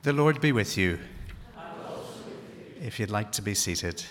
The Lord be with you. And also with you. If you'd like to be seated.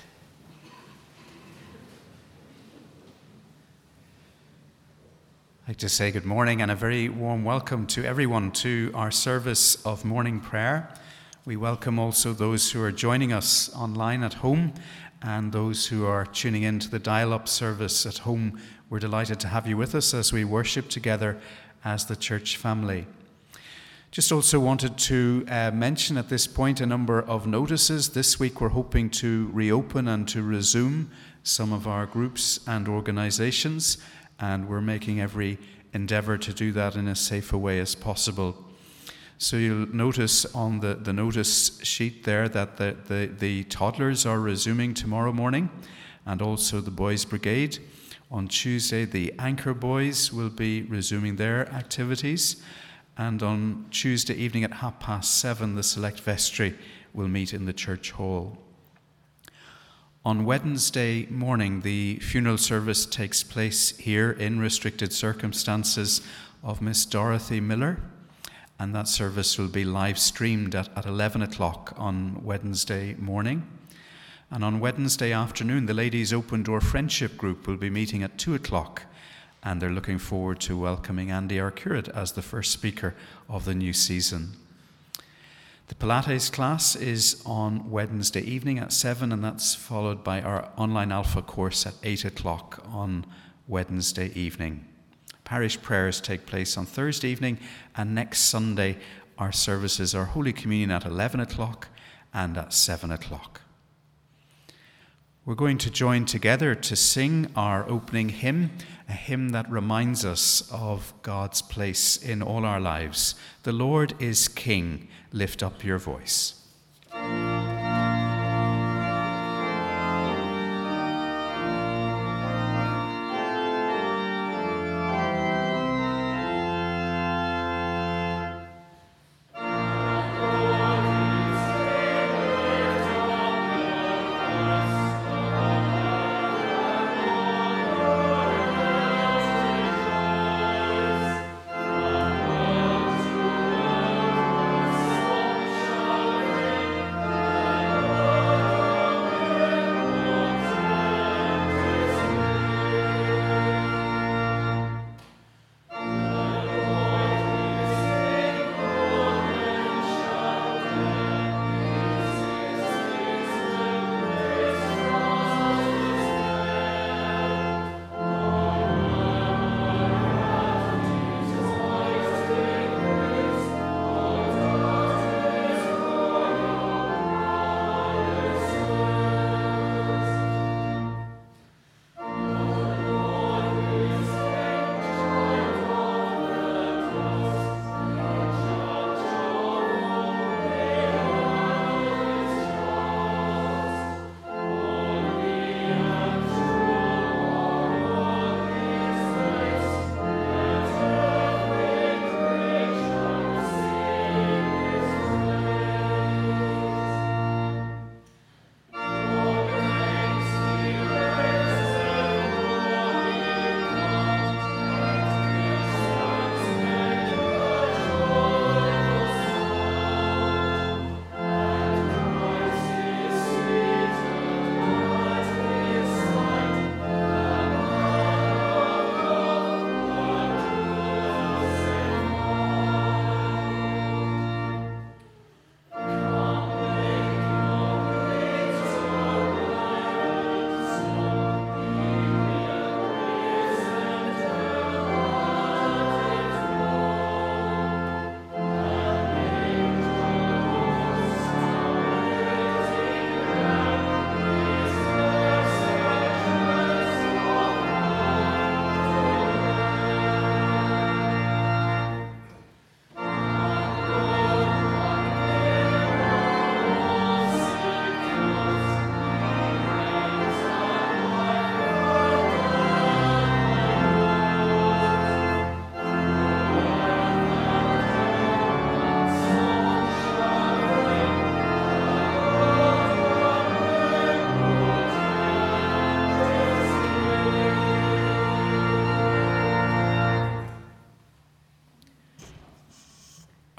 I'd like to say good morning and a very warm welcome to everyone to our service of morning prayer. We welcome also those who are joining us online at home and those who are tuning in to the dial-up service at home. We're delighted to have you with us as we worship together as the church family. Just also wanted to mention at this point a number of notices. This week we're hoping to reopen and to resume some of our groups and organisations, and we're making every endeavour to do that in as safe a way as possible. So you'll notice on the notice sheet there that the toddlers are resuming tomorrow morning, and also the Boys Brigade. On Tuesday, the Anchor Boys will be resuming their activities. And on Tuesday evening at 7:30, the Select Vestry will meet in the church hall. On Wednesday morning, the funeral service takes place here in restricted circumstances of Miss Dorothy Miller, and that service will be live streamed at 11 o'clock on Wednesday morning. And on Wednesday afternoon, the Ladies' Open Door Friendship Group will be meeting at 2 o'clock. And they're looking forward to welcoming Andy Arcurate as the first speaker of the new season. The Pilates class is on Wednesday evening at 7, and that's followed by our online Alpha course at 8 o'clock on Wednesday evening. Parish prayers take place on Thursday evening, and next Sunday our services are Holy Communion at 11 o'clock and at 7 o'clock. We're going to join together to sing our opening hymn, a hymn that reminds us of God's place in all our lives. The Lord is King. Lift up your voice.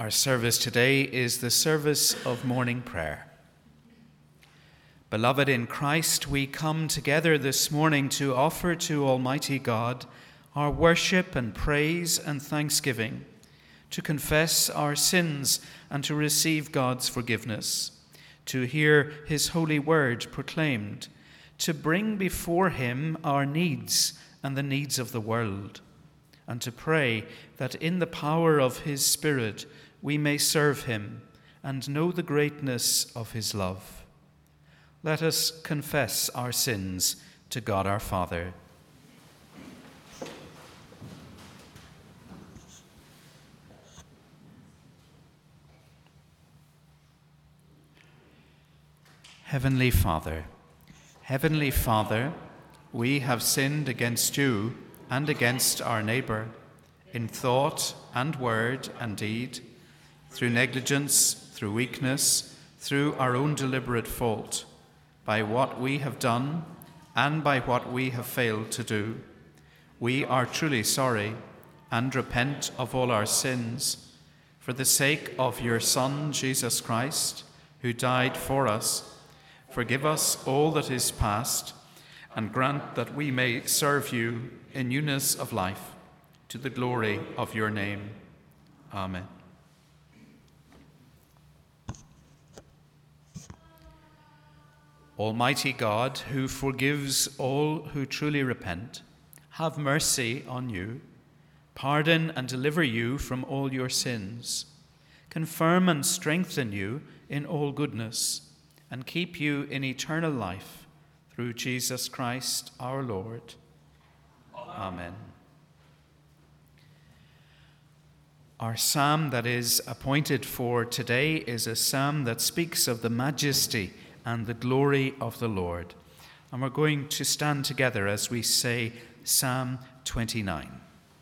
Our service today is the service of morning prayer. Beloved in Christ, we come together this morning to offer to Almighty God our worship and praise and thanksgiving, to confess our sins and to receive God's forgiveness, to hear his holy word proclaimed, to bring before him our needs and the needs of the world, and to pray that in the power of his Spirit we may serve him and know the greatness of his love. Let us confess our sins to God our Father. Heavenly Father, we have sinned against you and against our neighbour, in thought and word and deed, through negligence, through weakness, through our own deliberate fault, by what we have done and by what we have failed to do. We are truly sorry and repent of all our sins. For the sake of your Son, Jesus Christ, who died for us, forgive us all that is past, and grant that we may serve you in newness of life, to the glory of your name. Amen. Almighty God, who forgives all who truly repent, have mercy on you, pardon and deliver you from all your sins, confirm and strengthen you in all goodness, and keep you in eternal life, through Jesus Christ our Lord. Amen. Our psalm that is appointed for today is a psalm that speaks of the majesty and the glory of the Lord. And we're going to stand together as we say Psalm 29.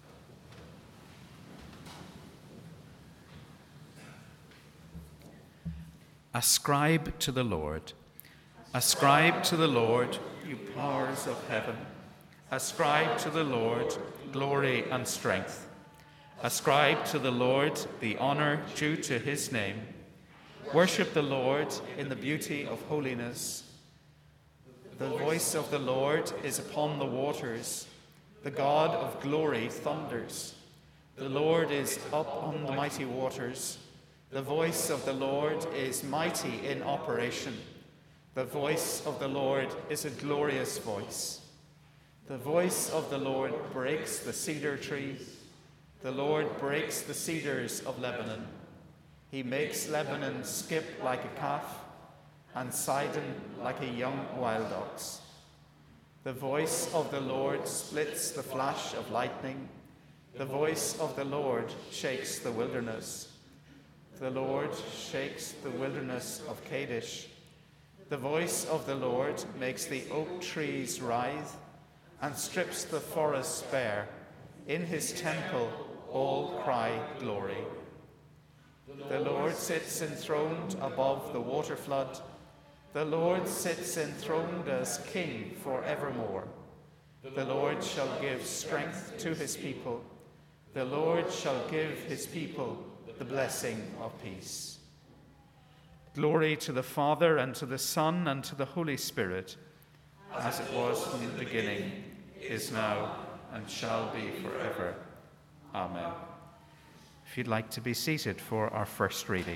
Ascribe to the Lord. Ascribe to the Lord, you powers of heaven. Ascribe to the Lord glory and strength. Ascribe to the Lord the honor due to his name. Worship the Lord in the beauty of holiness. The voice of the Lord is upon the waters. The God of glory thunders. The Lord is up on the mighty waters. The voice of the Lord is mighty in operation. The voice of the Lord is a glorious voice. The voice of the Lord breaks the cedar tree. The Lord breaks the cedars of Lebanon. He makes Lebanon skip like a calf, and Sidon like a young wild ox. The voice of the Lord splits the flash of lightning. The voice of the Lord shakes the wilderness. The Lord shakes the wilderness of Kadesh. The voice of the Lord makes the oak trees writhe and strips the forests bare. In his temple all cry glory. The Lord sits enthroned above the waterflood. The Lord sits enthroned as King forevermore. The Lord shall give strength to his people. The Lord shall give his people the blessing of peace. Glory to the Father, and to the Son, and to the Holy Spirit, as it was from the beginning, is now, and shall be forever. Amen. If you'd like to be seated for our first reading.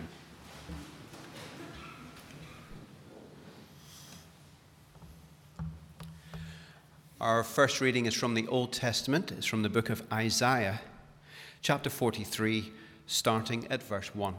Our first reading is from the Old Testament. It's from the book of Isaiah, chapter 43, starting at verse 1.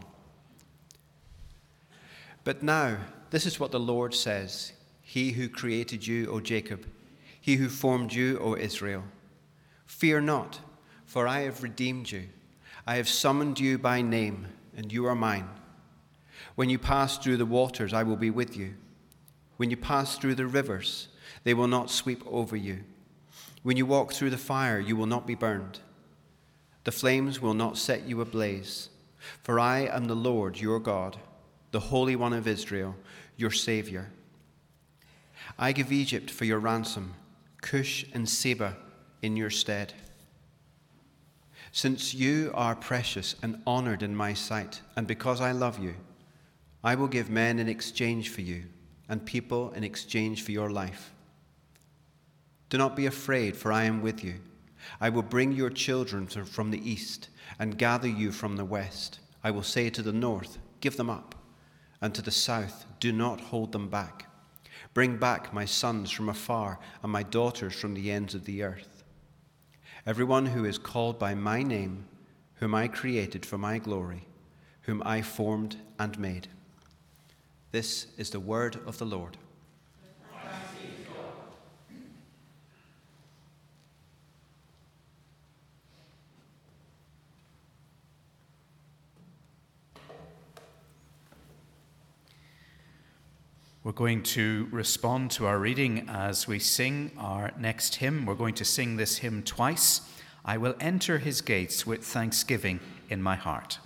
But now, this is what the Lord says, he who created you, O Jacob, he who formed you, O Israel. Fear not, for I have redeemed you. I have summoned you by name, and you are mine. When you pass through the waters, I will be with you. When you pass through the rivers, they will not sweep over you. When you walk through the fire, you will not be burned. The flames will not set you ablaze. For I am the Lord your God, the Holy One of Israel, your Savior. I give Egypt for your ransom, Cush and Seba in your stead. Since you are precious and honored in my sight, and because I love you, I will give men in exchange for you, and people in exchange for your life. Do not be afraid, for I am with you. I will bring your children from the east and gather you from the west. I will say to the north, give them up, and to the south, do not hold them back. Bring back my sons from afar and my daughters from the ends of the earth. Everyone who is called by my name, whom I created for my glory, whom I formed and made. This is the word of the Lord. We're going to respond to our reading as we sing our next hymn. We're going to sing this hymn twice. I will enter his gates with thanksgiving in my heart.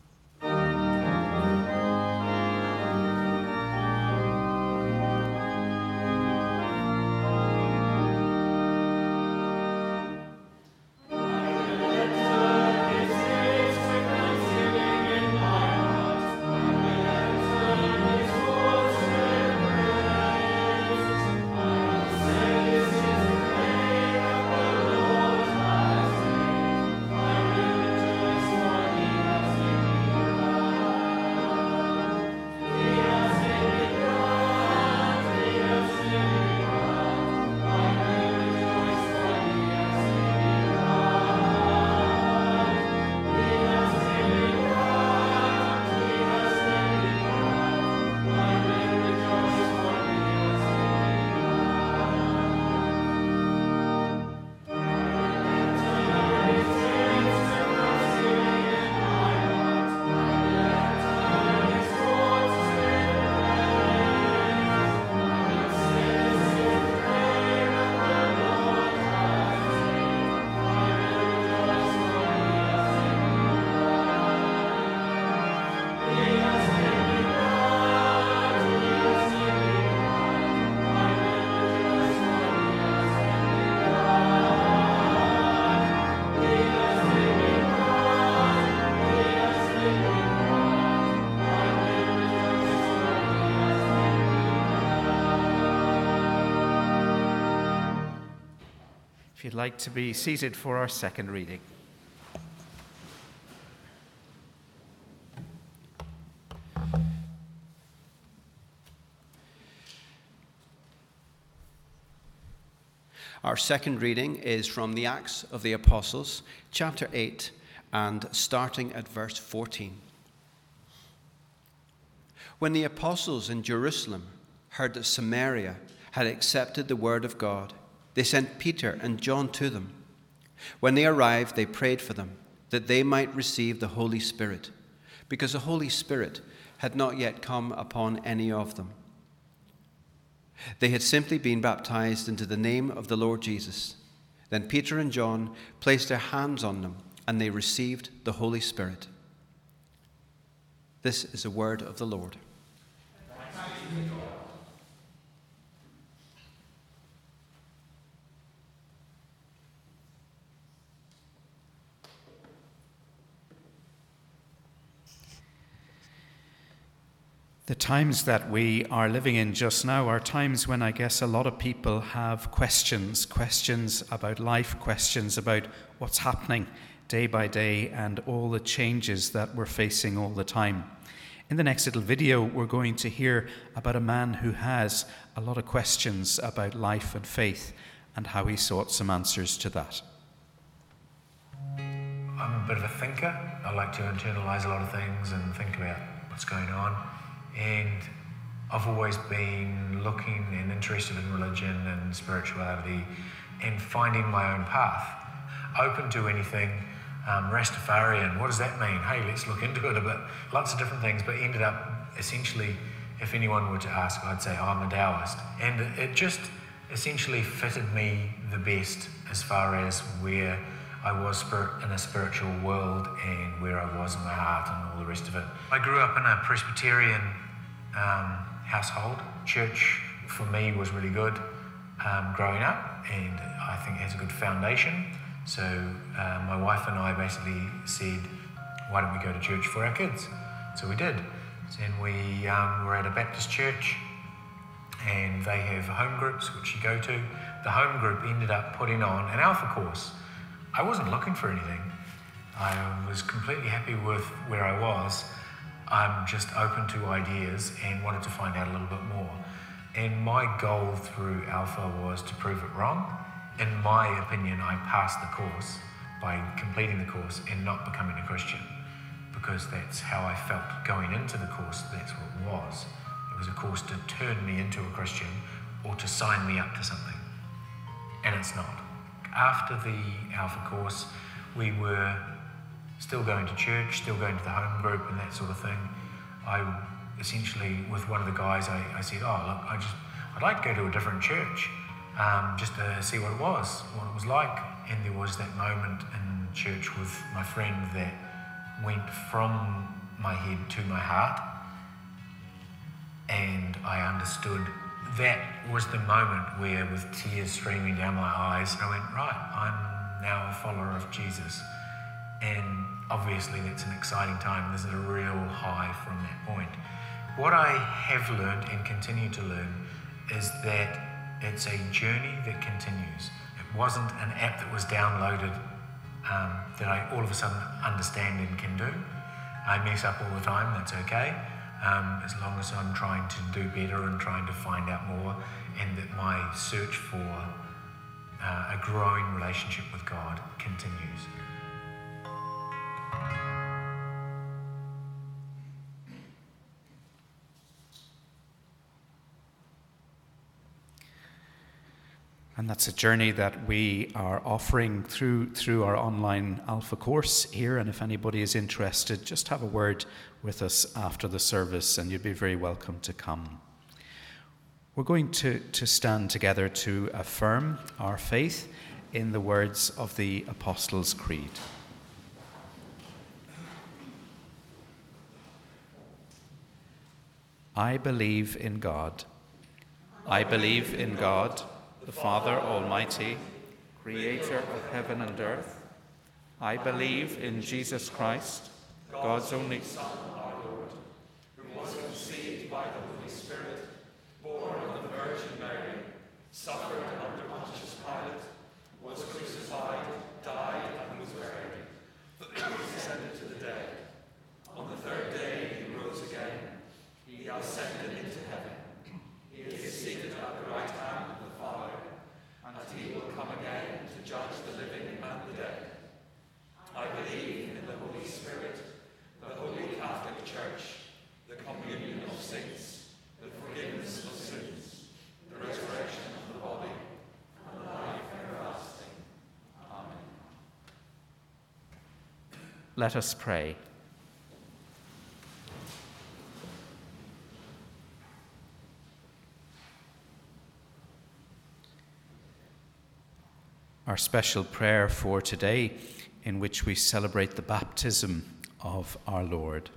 If you'd like to be seated for our second reading. Our second reading is from the Acts of the Apostles, chapter 8, and starting at verse 14. When the apostles in Jerusalem heard that Samaria had accepted the word of God, they sent Peter and John to them. When they arrived, they prayed for them, that they might receive the Holy Spirit, because the Holy Spirit had not yet come upon any of them. They had simply been baptized into the name of the Lord Jesus. Then Peter and John placed their hands on them, and they received the Holy Spirit. This is the word of the Lord. The times that we are living in just now are times when I guess a lot of people have questions about life, questions about what's happening day by day and all the changes that we're facing all the time. In the next little video, we're going to hear about a man who has a lot of questions about life and faith and how he sought some answers to that. I'm a bit of a thinker. I like to internalise a lot of things and think about what's going on. And I've always been looking and interested in religion and spirituality and finding my own path. Open to anything. Rastafarian, what does that mean? Hey, let's look into it a bit. Lots of different things, but ended up essentially, if anyone were to ask, I'd say I'm a Taoist. And it just essentially fitted me the best as far as where I was in a spiritual world and where I was in my heart and all the rest of it. I grew up in a Presbyterian household. Church for me was really good growing up, and I think it has a good foundation. So my wife and I basically said, why don't we go to church for our kids? So we did. And we were at a Baptist church, and they have home groups which you go to. The home group ended up putting on an Alpha course. I wasn't looking for anything. I was completely happy with where I was. I'm just open to ideas and wanted to find out a little bit more. And my goal through Alpha was to prove it wrong. In my opinion, I passed the course by completing the course and not becoming a Christian, because that's how I felt going into the course. That's what it was. It was a course to turn me into a Christian or to sign me up to something. And it's not. After the Alpha course, we were still going to church, still going to the home group and that sort of thing. I essentially, with one of the guys, I said, look, I'd like to go to a different church, just to see what it was like. And there was that moment in church with my friend that went from my head to my heart, and I understood. That was the moment where, with tears streaming down my eyes, I went, right, I'm now a follower of Jesus. And obviously that's an exciting time. There's a real high from that point. What I have learned and continue to learn is that it's a journey that continues. It wasn't an app that was downloaded that I all of a sudden understand and can do. I mess up all the time, that's okay. As long as I'm trying to do better and trying to find out more, and that my search for a growing relationship with God continues. And that's a journey that we are offering through our online Alpha course here. And if anybody is interested, just have a word with us after the service and you'd be very welcome to come. We're going to stand together to affirm our faith in the words of the Apostles' Creed. I believe in God. I believe in God, the Father Almighty, creator of heaven and earth. I believe in Jesus Christ, God's only Son, our Lord, who was conceived by the Holy Spirit, born of the Virgin Mary, suffered under Pontius Pilate, was crucified, died, and was buried. He descended to the dead. On the third day he rose again. He ascended into heaven. He is seated at the right hand of the Father, and he will come again to judge the living and the dead. I believe in the Holy Spirit, the Holy Catholic Church, the communion of saints, the forgiveness of sins, the resurrection of the body, and life everlasting. Amen. Let us pray. Our special prayer for today, in which we celebrate the baptism of our Lord.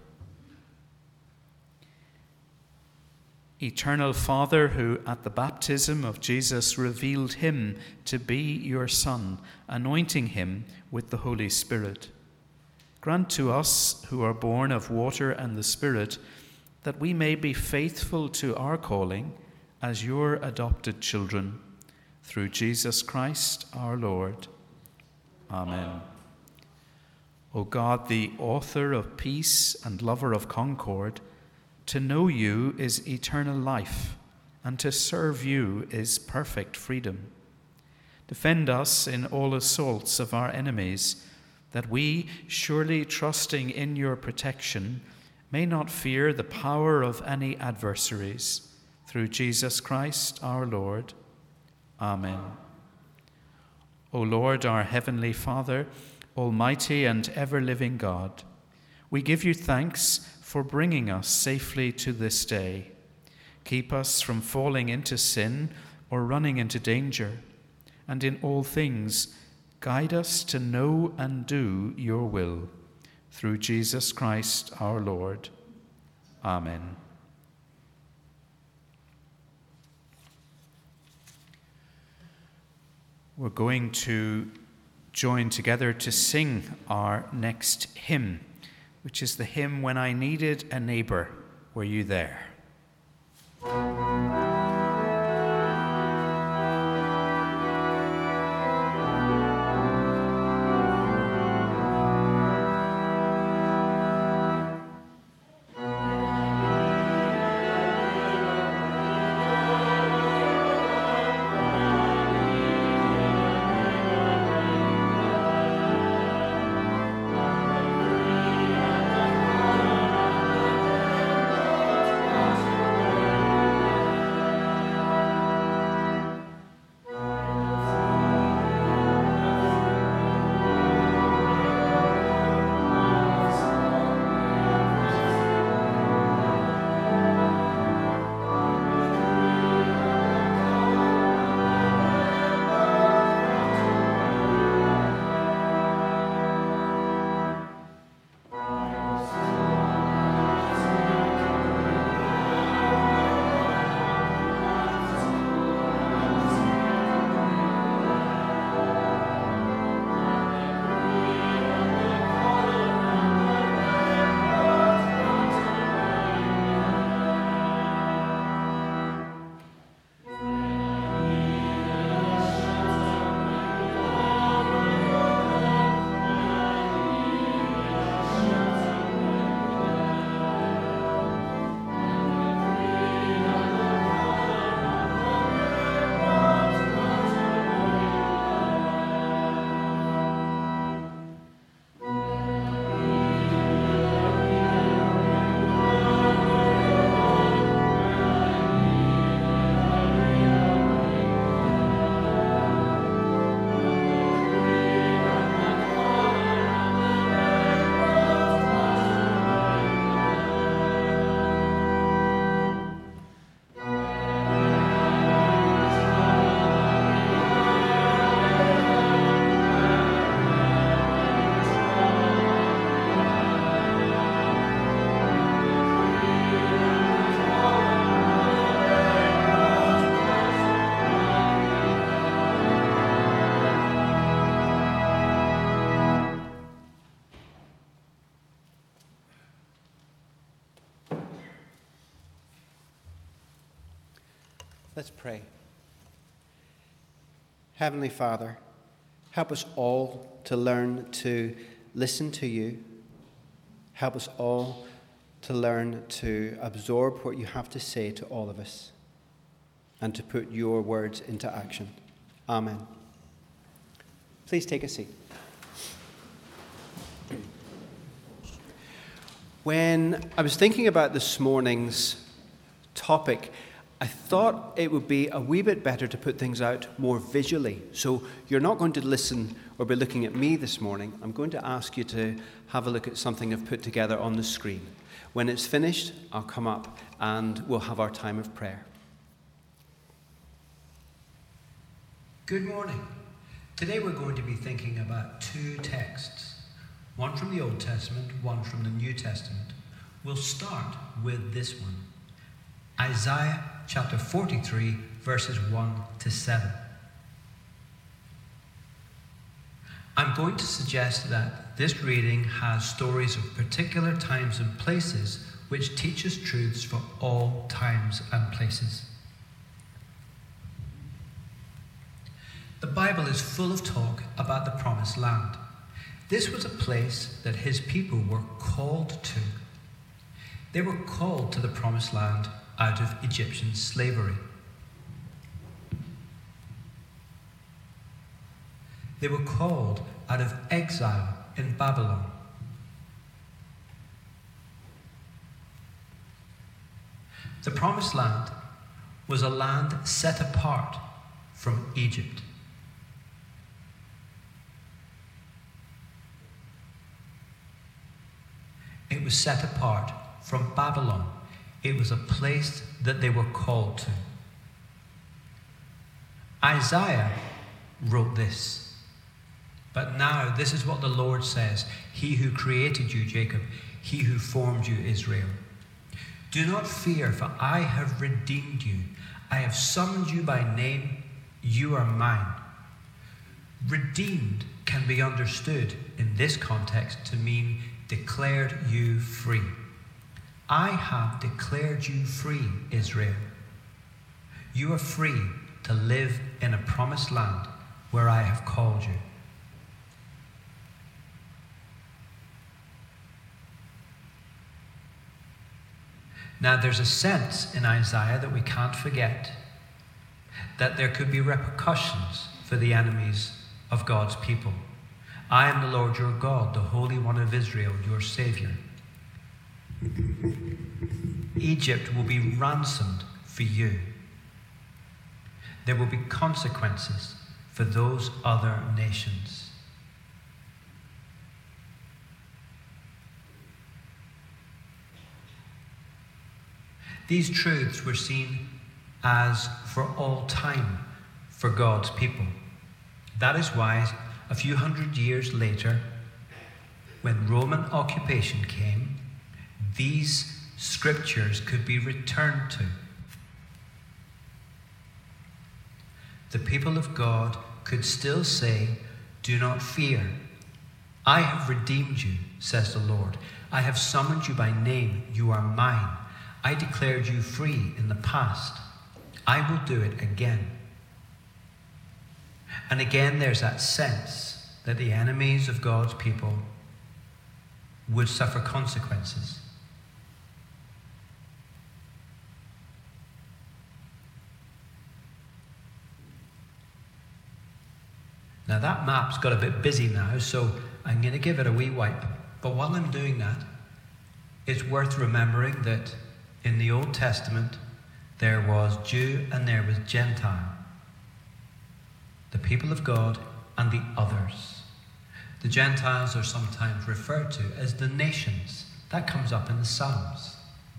Eternal Father, who at the baptism of Jesus revealed him to be your Son, anointing him with the Holy Spirit, grant to us who are born of water and the Spirit that we may be faithful to our calling as your adopted children, through Jesus Christ our Lord. Amen. O God, the author of peace and lover of concord, to know you is eternal life, and to serve you is perfect freedom. Defend us in all assaults of our enemies, that we, surely trusting in your protection, may not fear the power of any adversaries. Through Jesus Christ our Lord. Amen. O Lord, our heavenly Father, almighty and ever-living God, we give you thanks for bringing us safely to this day. Keep us from falling into sin or running into danger, and in all things guide us to know and do your will. Through Jesus Christ our Lord. Amen. We're going to join together to sing our next hymn, which is the hymn, "When I Needed a Neighbour, Were You There?" Let's pray. Heavenly Father, help us all to learn to listen to you. Help us all to learn to absorb what you have to say to all of us and to put your words into action. Amen. Please take a seat. When I was thinking about this morning's topic, I thought it would be a wee bit better to put things out more visually. So you're not going to listen or be looking at me this morning. I'm going to ask you to have a look at something I've put together on the screen. When it's finished, I'll come up and we'll have our time of prayer. Good morning. Today we're going to be thinking about two texts, one from the Old Testament, one from the New Testament. We'll start with this one, Isaiah chapter 43, verses 1 to 7. I'm going to suggest that this reading has stories of particular times and places which teach us truths for all times and places. The Bible is full of talk about the Promised Land. This was a place that his people were called to. They were called to the Promised Land out of Egyptian slavery. They were called out of exile in Babylon. The Promised Land was a land set apart from Egypt. It was set apart from Babylon. It was a place that they were called to. Isaiah wrote this. But now this is what the Lord says, He who created you, Jacob, He who formed you, Israel. Do not fear, for I have redeemed you. I have summoned you by name. You are mine. Redeemed can be understood in this context to mean declared you free. I have declared you free, Israel. You are free to live in a promised land where I have called you. Now, there's a sense in Isaiah that we can't forget, that there could be repercussions for the enemies of God's people. I am the Lord your God, the Holy One of Israel, your Savior. Egypt will be ransomed for you. There will be consequences for those other nations. These truths were seen as for all time for God's people. That is why a few hundred years later, when Roman occupation came, these scriptures could be returned to. The people of God could still say, "Do not fear. I have redeemed you," says the Lord. "I have summoned you by name. You are mine. I declared you free in the past. I will do it again." And again, there's that sense that the enemies of God's people would suffer consequences. Now that map's got a bit busy now, so I'm going to give it a wee wipe. But while I'm doing that, it's worth remembering that in the Old Testament, there was Jew and there was Gentile. The people of God and the others. The Gentiles are sometimes referred to as the nations. That comes up in the Psalms.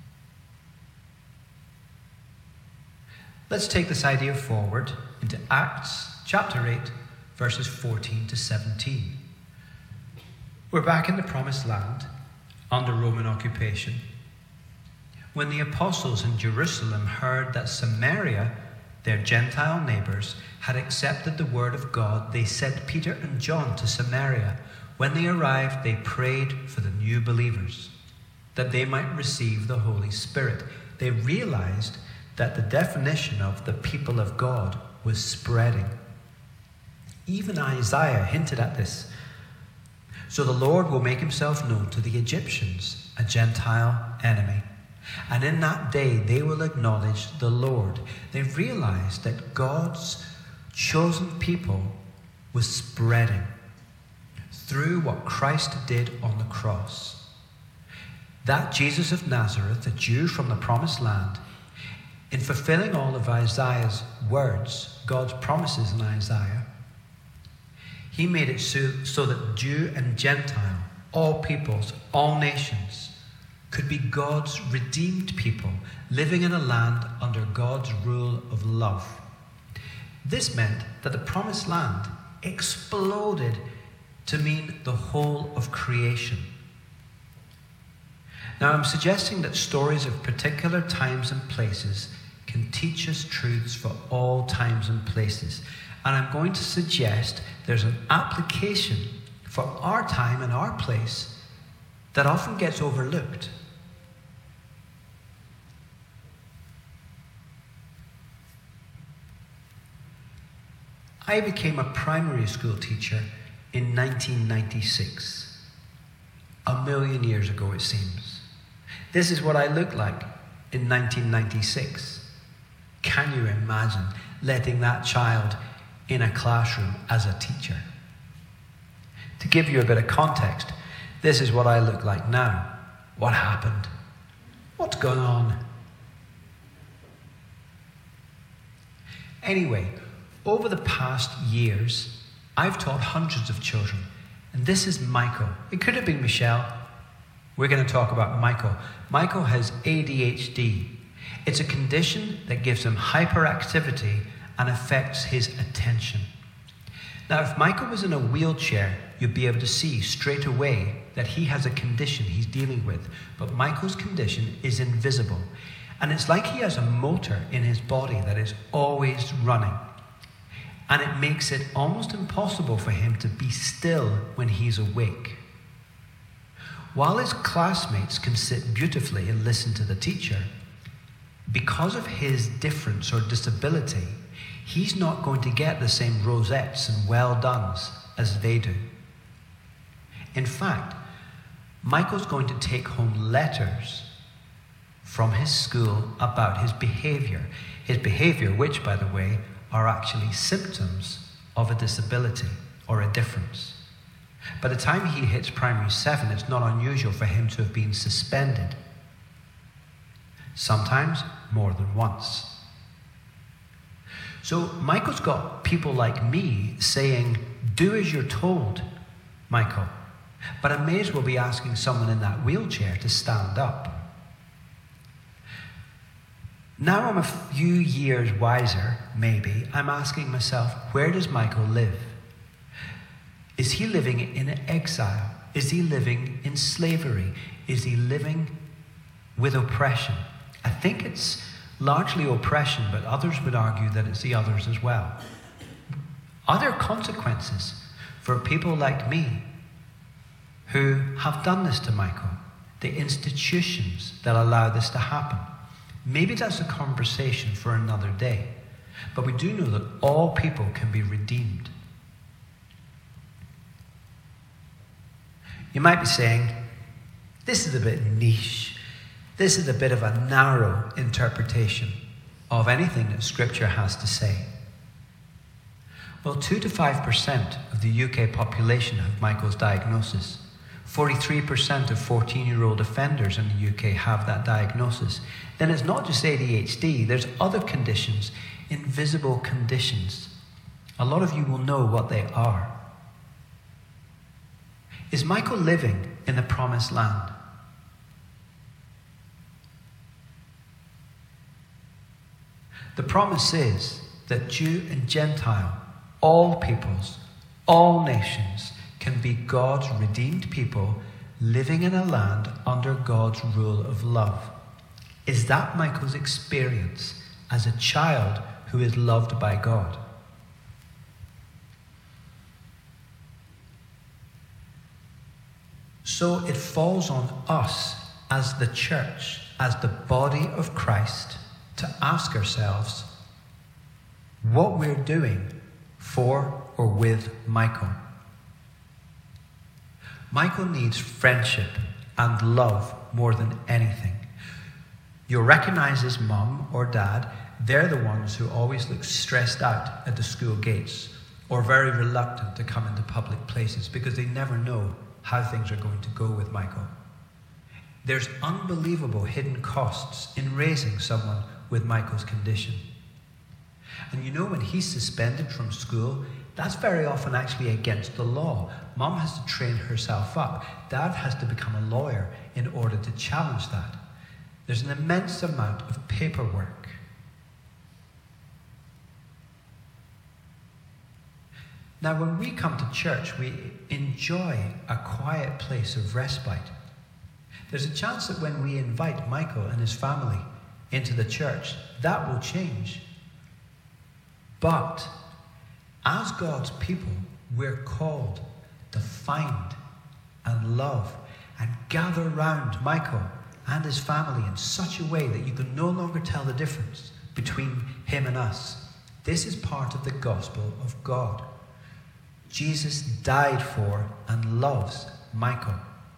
Let's take this idea forward into Acts chapter 8, verses 14 to 17. We're back in the Promised Land under Roman occupation. When the apostles in Jerusalem heard that Samaria, their Gentile neighbors, had accepted the word of God, they sent Peter and John to Samaria. When they arrived, they prayed for the new believers, that they might receive the Holy Spirit. They realized that the definition of the people of God was spreading. Even Isaiah hinted at this. So the Lord will make himself known to the Egyptians, a Gentile enemy. And in that day, they will acknowledge the Lord. They realized that God's chosen people was spreading through what Christ did on the cross. That Jesus of Nazareth, a Jew from the Promised Land, in fulfilling all of Isaiah's words, God's promises in Isaiah, he made it so that Jew and Gentile, all peoples, all nations, could be God's redeemed people living in a land under God's rule of love. This meant that the Promised Land exploded to mean the whole of creation. Now, I'm suggesting that stories of particular times and places can teach us truths for all times and places. And I'm going to suggest there's an application for our time and our place that often gets overlooked. I became a primary school teacher in 1996. 1,000,000 years ago, it seems. This is what I looked like in 1996. Can you imagine letting that child in a classroom as a teacher? To give you a bit of context, this is what I look like now. What happened? What's going on? Anyway, over the past years, I've taught hundreds of children. And this is Michael. It could have been Michelle. We're going to talk about Michael. Michael has ADHD. It's a condition that gives him hyperactivity and affects his attention. Now, if Michael was in a wheelchair, you'd be able to see straight away that he has a condition he's dealing with. But Michael's condition is invisible. And it's like he has a motor in his body that is always running. and it makes it almost impossible for him to be still when he's awake. While his classmates can sit beautifully and listen to the teacher, because of his difference or disability, he's not going to get the same rosettes and well-dones as they do. In fact, Michael's going to take home letters from his school about his behavior, which, by the way, are actually symptoms of a disability or a difference. By the time he hits primary 7, it's not unusual for him to have been suspended, sometimes more than once. So Michael's got people like me saying, "Do as you're told, Michael." But I may as well be asking someone in that wheelchair to stand up. Now I'm a few years wiser, maybe, I'm asking myself, where does Michael live? Is he living in exile? Is he living in slavery? Is he living with oppression? I think it's largely oppression, but others would argue that it's the others as well. Are there consequences for people like me who have done this to Michael? The institutions that allow this to happen? Maybe that's a conversation for another day, but we do know that all people can be redeemed. You might be saying, this is a bit niche. This is a bit of a narrow interpretation of anything that Scripture has to say. Well, 2 to 5% of the UK population have Michael's diagnosis. 43% of 14-year-old offenders in the UK have that diagnosis. Then it's not just ADHD, there's other conditions, invisible conditions. A lot of you will know what they are. Is Michael living in the promised land? The promise is that Jew and Gentile, all peoples, all nations, can be God's redeemed people living in a land under God's rule of love. Is that Michael's experience as a child who is loved by God? So it falls on us as the church, as the body of Christ, to ask ourselves what we're doing for or with Michael. Michael needs friendship and love more than anything. You'll recognize his mum or dad. They're the ones who always look stressed out at the school gates or very reluctant to come into public places because they never know how things are going to go with Michael. There's unbelievable hidden costs in raising someone with Michael's condition. And you know, when he's suspended from school, that's very often actually against the law. Mom has to train herself up. Dad has to become a lawyer in order to challenge that. There's an immense amount of paperwork. Now, when we come to church, we enjoy a quiet place of respite. There's a chance that when we invite Michael and his family into the church, that will change. But as God's people, we're called to find and love and gather round Michael and his family in such a way that you can no longer tell the difference between him and us. This is part of the gospel of God. Jesus died for and loves Michael.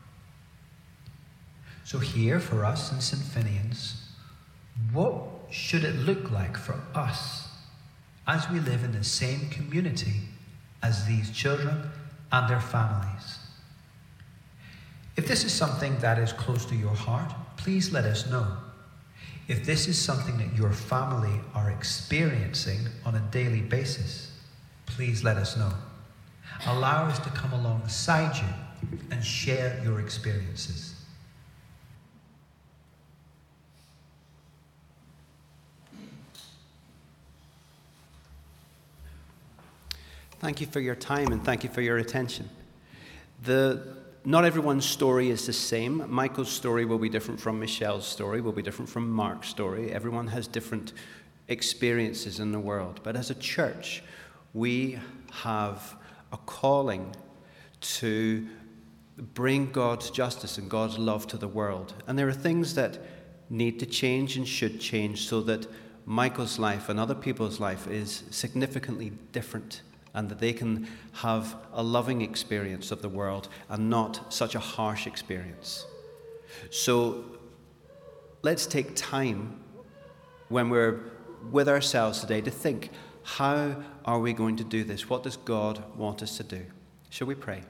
So here for us in St. Finian's, what should it look like for us as we live in the same community as these children and their families? If this is something that is close to your heart, please let us know. If this is something that your family are experiencing on a daily basis, please let us know. Allow us to come alongside you and share your experiences. Thank you for your time and thank you for your attention. Not everyone's story is the same. Michael's story will be different from Michelle's story, will be different from Mark's story. Everyone has different experiences in the world. But as a church, we have a calling to bring God's justice and God's love to the world. And there are things that need to change and should change so that Michael's life and other people's life is significantly different, and that they can have a loving experience of the world and not such a harsh experience. So let's take time when we're with ourselves today to think, how are we going to do this? What does God want us to do? Shall we pray?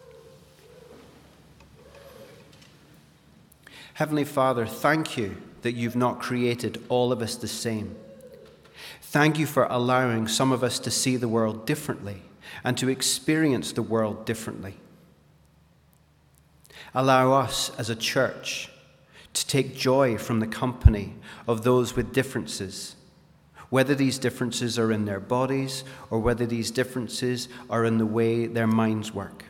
Heavenly Father, thank you that you've not created all of us the same. Thank you for allowing some of us to see the world differently and to experience the world differently. Allow us as a church to take joy from the company of those with differences, whether these differences are in their bodies or whether these differences are in the way their minds work.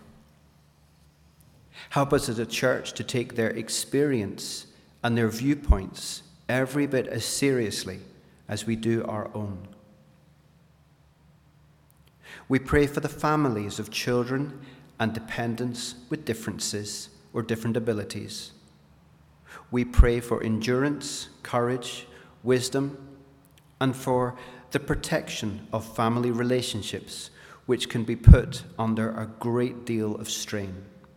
Help us as a church to take their experience and their viewpoints every bit as seriously as we do our own. We pray for the families of children and dependents with differences or different abilities. We pray for endurance, courage, wisdom, and for the protection of family relationships, which can be put under a great deal of strain.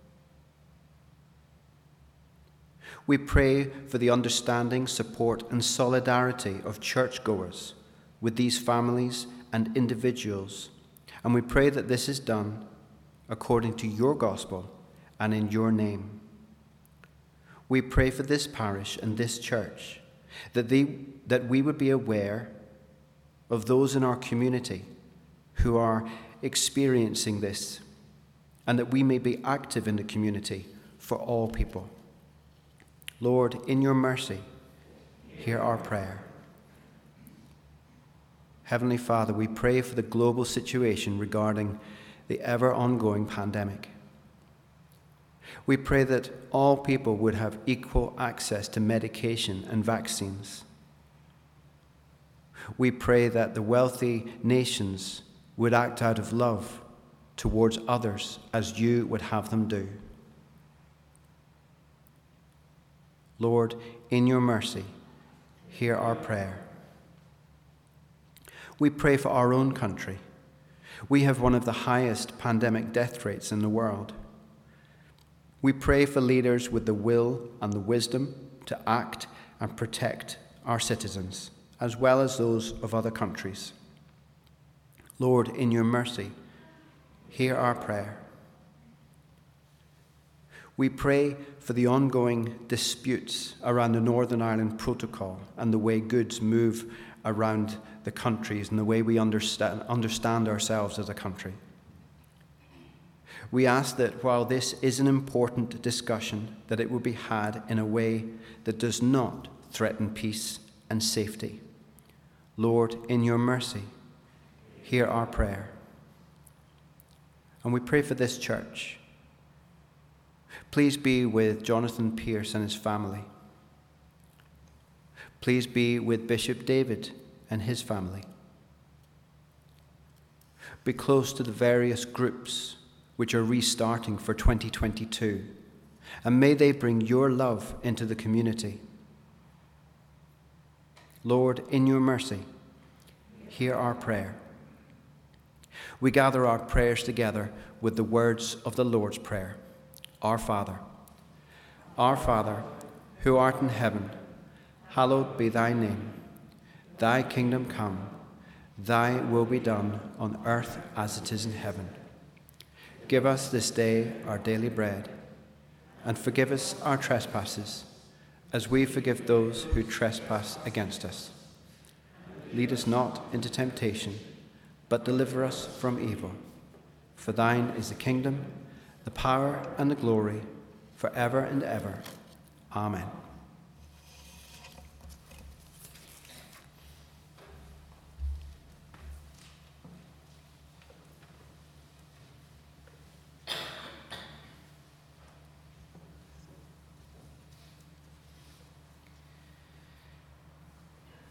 We pray for the understanding, support, and solidarity of churchgoers with these families and individuals, and we pray that this is done according to your gospel and in your name. We pray for this parish and this church, that we would be aware of those in our community who are experiencing this, and that we may be active in the community for all people. Lord, in your mercy, hear our prayer. Heavenly Father, we pray for the global situation regarding the ever-ongoing pandemic. We pray that all people would have equal access to medication and vaccines. We pray that the wealthy nations would act out of love towards others as you would have them do. Lord, in your mercy, hear our prayer. We pray for our own country. We have one of the highest pandemic death rates in the world. We pray for leaders with the will and the wisdom to act and protect our citizens, as well as those of other countries. Lord, in your mercy, hear our prayer. We pray for the ongoing disputes around the Northern Ireland Protocol and the way goods move around the countries and the way we understand ourselves as a country. We ask that while this is an important discussion, that it will be had in a way that does not threaten peace and safety. Lord, in your mercy, hear our prayer. And we pray for this church. Please be with Jonathan Pierce and his family. Please be with Bishop David and his family. Be close to the various groups which are restarting for 2022, and may they bring your love into the community. Lord, in your mercy, hear our prayer. We gather our prayers together with the words of the Lord's Prayer. Our Father, who art in heaven, hallowed be thy name. Thy kingdom come, thy will be done on earth as it is in heaven. Give us this day our daily bread, and forgive us our trespasses, as we forgive those who trespass against us. Lead us not into temptation, but deliver us from evil. For thine is the kingdom, the power, and the glory, forever and ever. Amen.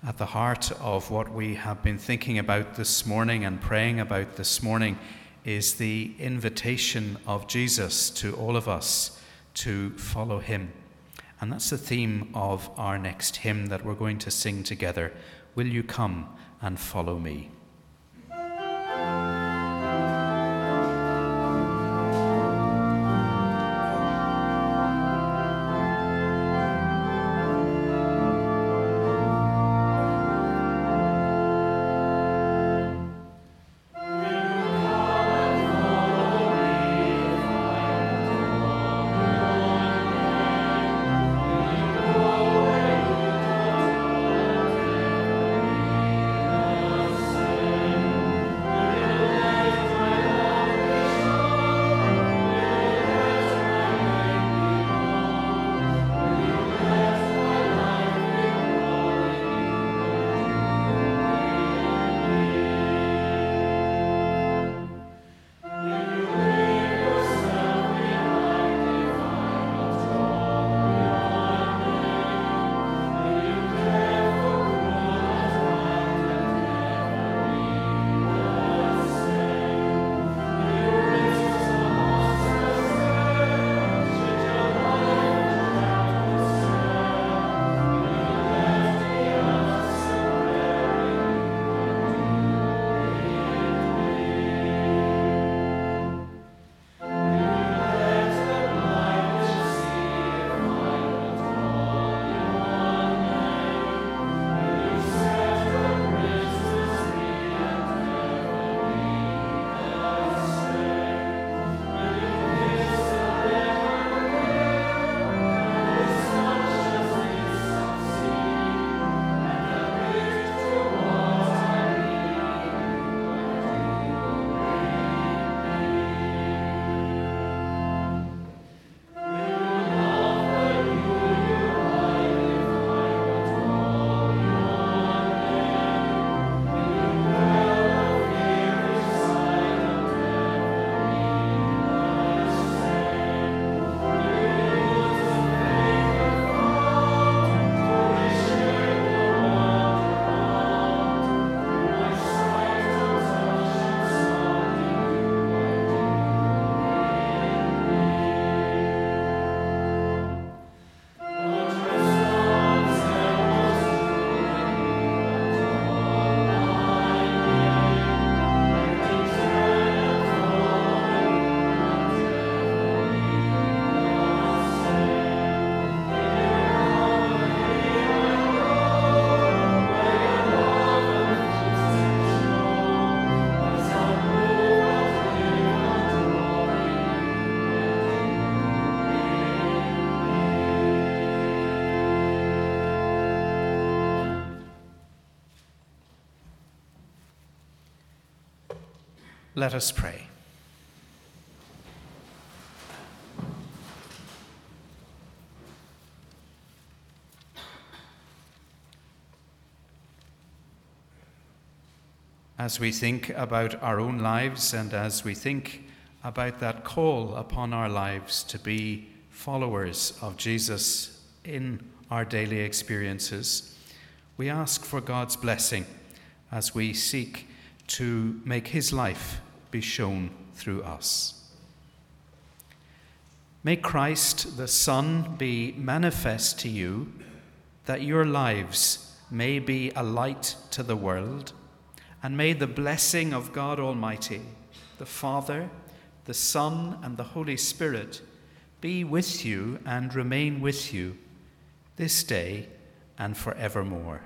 At the heart of what we have been thinking about this morning and praying about this morning is the invitation of Jesus to all of us to follow him. And that's the theme of our next hymn that we're going to sing together. Will you come and follow me? Let us pray. As we think about our own lives and as we think about that call upon our lives to be followers of Jesus in our daily experiences, we ask for God's blessing as we seek to make his life be shown through us. May Christ the Son be manifest to you, that your lives may be a light to the world, and may the blessing of God Almighty, the Father, the Son, and the Holy Spirit be with you and remain with you this day and forevermore.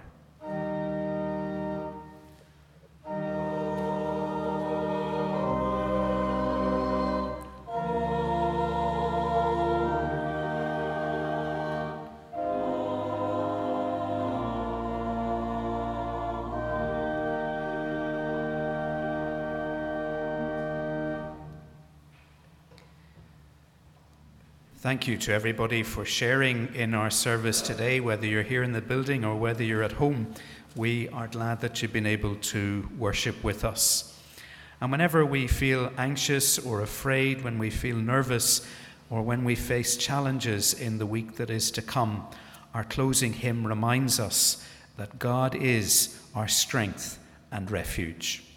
Thank you to everybody for sharing in our service today, whether you're here in the building or whether you're at home. We are glad that you've been able to worship with us. And whenever we feel anxious or afraid, when we feel nervous, or when we face challenges in the week that is to come, our closing hymn reminds us that God is our strength and refuge.